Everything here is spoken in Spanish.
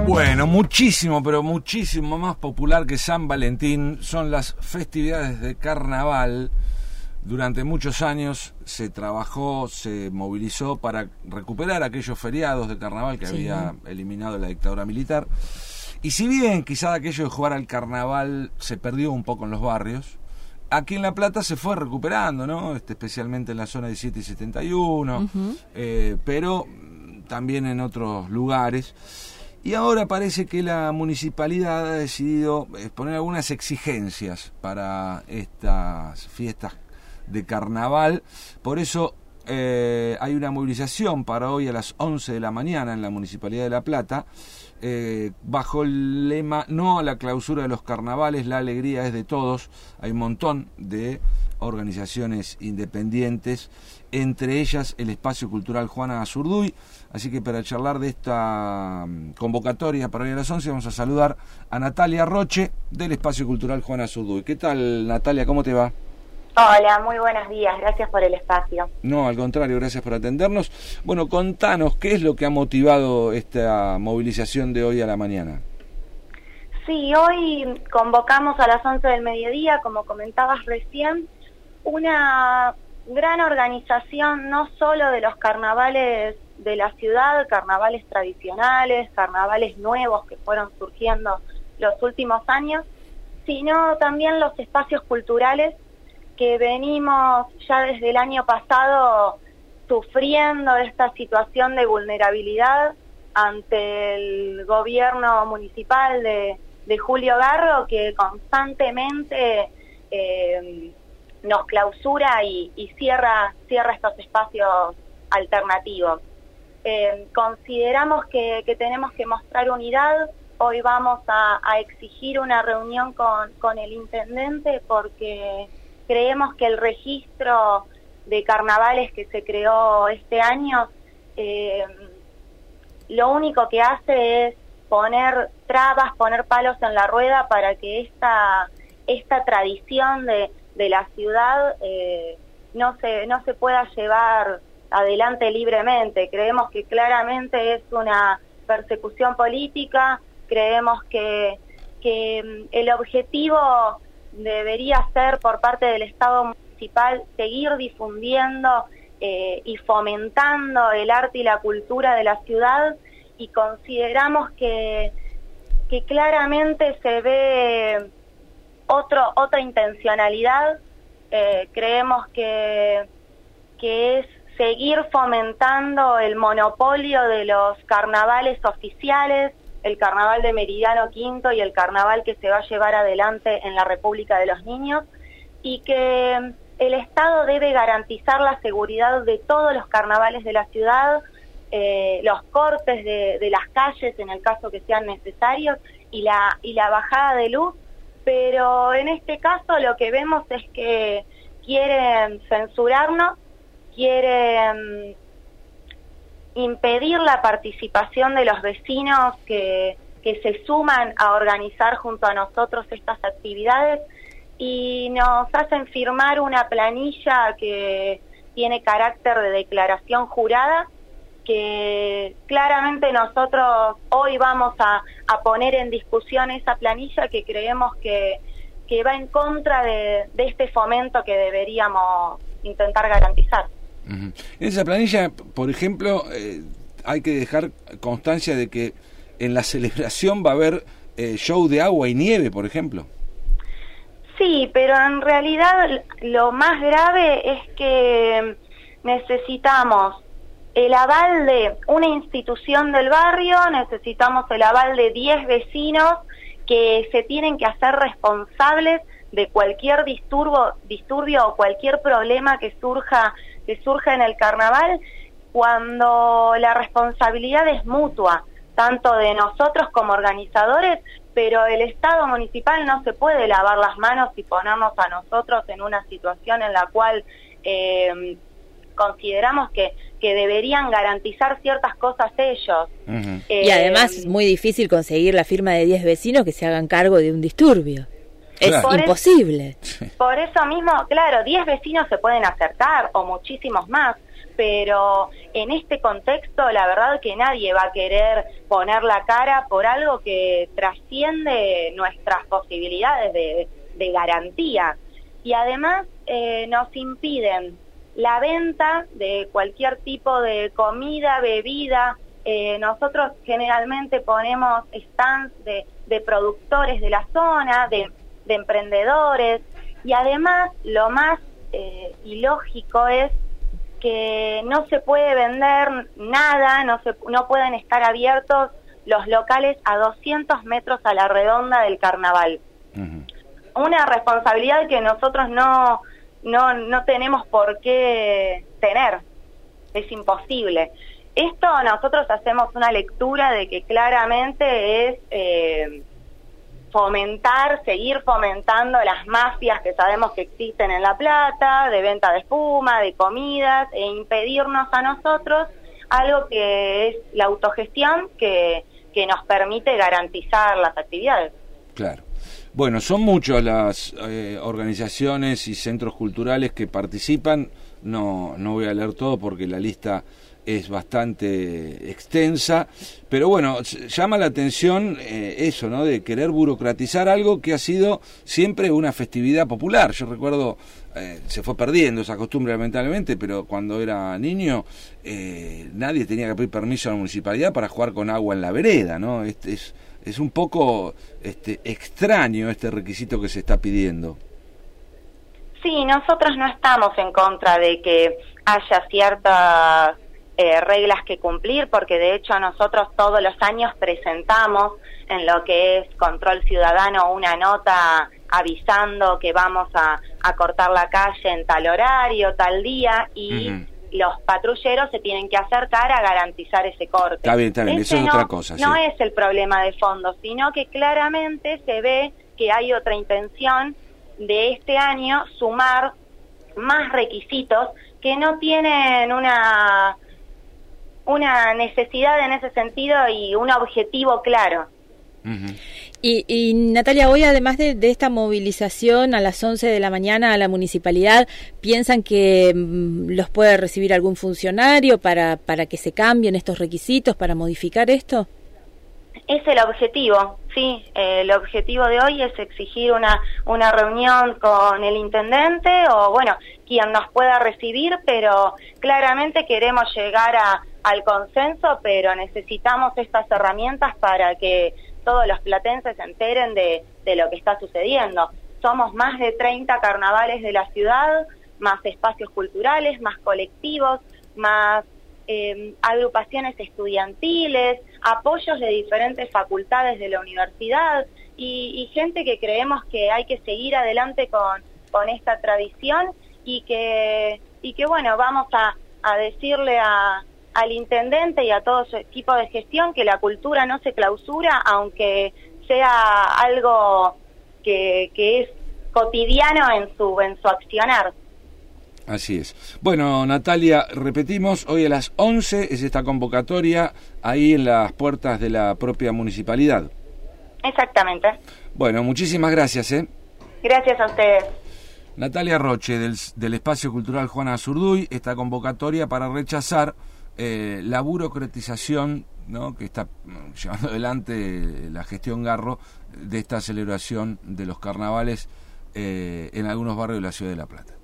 Bueno, muchísimo, pero muchísimo más popular que San Valentín son las festividades de carnaval. Durante muchos años se trabajó, se movilizó para recuperar aquellos feriados de carnaval que había eliminado la dictadura militar. Y si bien quizá aquello de jugar al carnaval se perdió un poco en los barrios, aquí en La Plata se fue recuperando, ¿no? Especialmente en la zona 17 y 71, pero también en otros lugares. Y ahora parece que la municipalidad ha decidido poner algunas exigencias para estas fiestas de carnaval. Por eso hay una movilización para hoy a las 11 de la mañana en la Municipalidad de La Plata, bajo el lema "No a la clausura de los carnavales, la alegría es de todos". Hay un montón de organizaciones independientes, entre ellas el Espacio Cultural Juana Azurduy. Así que para charlar de esta convocatoria para hoy a las 11 vamos a saludar a Natalia Roche del Espacio Cultural Juana Azurduy. ¿Qué tal, Natalia? ¿Cómo te va? Hola, muy buenos días, gracias por el espacio. No, al contrario, gracias por atendernos. Bueno, contanos, ¿qué es lo que ha motivado esta movilización de hoy a la mañana? Sí, hoy convocamos a las 11 del mediodía, como comentabas recién, una gran organización no solo de los carnavales de la ciudad, carnavales tradicionales, carnavales nuevos que fueron surgiendo los últimos años, sino también los espacios culturales que venimos ya desde el año pasado sufriendo esta situación de vulnerabilidad ante el gobierno municipal de Julio Garro, que constantemente nos clausura y cierra estos espacios alternativos. Consideramos que tenemos que mostrar unidad. Hoy vamos a exigir una reunión con el intendente porque creemos que el registro de carnavales que se creó este año lo único que hace es poner trabas, poner palos en la rueda para que esta tradición de la ciudad no se pueda llevar adelante libremente. Creemos que claramente es una persecución política, creemos que el objetivo debería ser por parte del Estado municipal seguir difundiendo y fomentando el arte y la cultura de la ciudad, y consideramos que claramente se ve otra intencionalidad. Creemos que es seguir fomentando el monopolio de los carnavales oficiales, el carnaval de Meridiano Quinto y el carnaval que se va a llevar adelante en la República de los Niños, y que el Estado debe garantizar la seguridad de todos los carnavales de la ciudad, los cortes de las calles en el caso que sean necesarios y la bajada de luz, pero en este caso lo que vemos es que quieren censurarnos, quieren impedir la participación de los vecinos que se suman a organizar junto a nosotros estas actividades, y nos hacen firmar una planilla que tiene carácter de declaración jurada, que claramente nosotros hoy vamos a poner en discusión esa planilla, que creemos que va en contra de este fomento que deberíamos intentar garantizar. En esa planilla, por ejemplo, hay que dejar constancia de que en la celebración va a haber show de agua y nieve, por ejemplo. Sí, pero en realidad lo más grave es que necesitamos el aval de una institución del barrio, necesitamos el aval de 10 vecinos que se tienen que hacer responsables de cualquier disturbio o cualquier problema que surja en el carnaval, cuando la responsabilidad es mutua, tanto de nosotros como organizadores, pero el Estado municipal no se puede lavar las manos y ponernos a nosotros en una situación en la cual consideramos que deberían garantizar ciertas cosas ellos. Y además es muy difícil conseguir la firma de 10 vecinos que se hagan cargo de un disturbio. Es imposible. Por eso mismo, claro, 10 vecinos se pueden acercar o muchísimos más, pero en este contexto la verdad que nadie va a querer poner la cara por algo que trasciende nuestras posibilidades de garantía. Y además nos impiden la venta de cualquier tipo de comida, bebida. Nosotros generalmente ponemos stands de productores de la zona, de emprendedores, y además lo más ilógico es que no se puede vender nada, no pueden estar abiertos los locales a 200 metros a la redonda del carnaval. Una responsabilidad que nosotros no tenemos por qué tener, es imposible. Esto nosotros hacemos una lectura de que claramente es seguir fomentando las mafias que sabemos que existen en La Plata, de venta de espuma, de comidas, e impedirnos a nosotros algo que es la autogestión que nos permite garantizar las actividades. Claro. Bueno, son muchas las organizaciones y centros culturales que participan. No voy a leer todo porque la lista es bastante extensa, pero bueno, llama la atención eso, ¿no?, de querer burocratizar algo que ha sido siempre una festividad popular. Yo recuerdo, se fue perdiendo esa costumbre lamentablemente, pero cuando era niño nadie tenía que pedir permiso a la municipalidad para jugar con agua en la vereda, ¿no? Es un poco extraño este requisito que se está pidiendo. Sí, nosotros no estamos en contra de que haya ciertas reglas que cumplir, porque de hecho nosotros todos los años presentamos en lo que es Control Ciudadano una nota avisando que vamos a cortar la calle en tal horario, tal día, y los patrulleros se tienen que acercar a garantizar ese corte. Está bien, eso es otra cosa. No sí. Es el problema de fondo, sino que claramente se ve que hay otra intención de este año, sumar más requisitos que no tienen una necesidad en ese sentido y un objetivo claro. Y Natalia, hoy además de esta movilización a las 11 de la mañana a la municipalidad, ¿piensan que los puede recibir algún funcionario para que se cambien estos requisitos, para modificar esto? Es el objetivo, sí. El objetivo de hoy es exigir una reunión con el intendente o, bueno, quien nos pueda recibir, pero claramente queremos llegar al consenso, pero necesitamos estas herramientas para que todos los platenses se enteren de lo que está sucediendo. Somos más de 30 carnavales de la ciudad, más espacios culturales, más colectivos, más agrupaciones estudiantiles, apoyos de diferentes facultades de la universidad y gente que creemos que hay que seguir adelante con esta tradición y que bueno, vamos a decirle al intendente y a todo su equipo de gestión que la cultura no se clausura, aunque sea algo que es cotidiano en su accionar. Así es. Bueno, Natalia, repetimos, hoy a las 11 es esta convocatoria ahí en las puertas de la propia municipalidad. Exactamente. Bueno, muchísimas gracias. Gracias a ustedes. Natalia Roche, del Espacio Cultural Juana Azurduy, esta convocatoria para rechazar la burocratización, ¿no?, que está llevando adelante la gestión Garro de esta celebración de los carnavales en algunos barrios de la ciudad de La Plata.